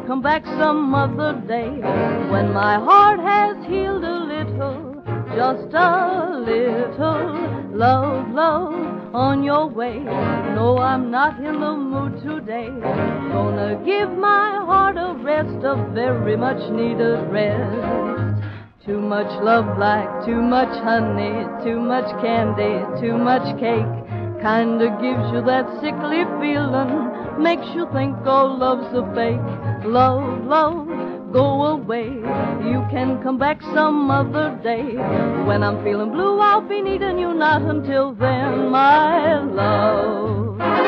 come back some other day when my heart has healed a little, just a little. Love, love, on your way. No, I'm not in the mood today. Gonna give my heart a rest, a very much needed rest. Too much love like too much honey, too much candy, too much cake. Kinda gives you that sickly feeling, makes you think all love's a fake. Love, love, go away. You can come back some other day. When I'm feeling blue, I'll be needing you, not until then, my love.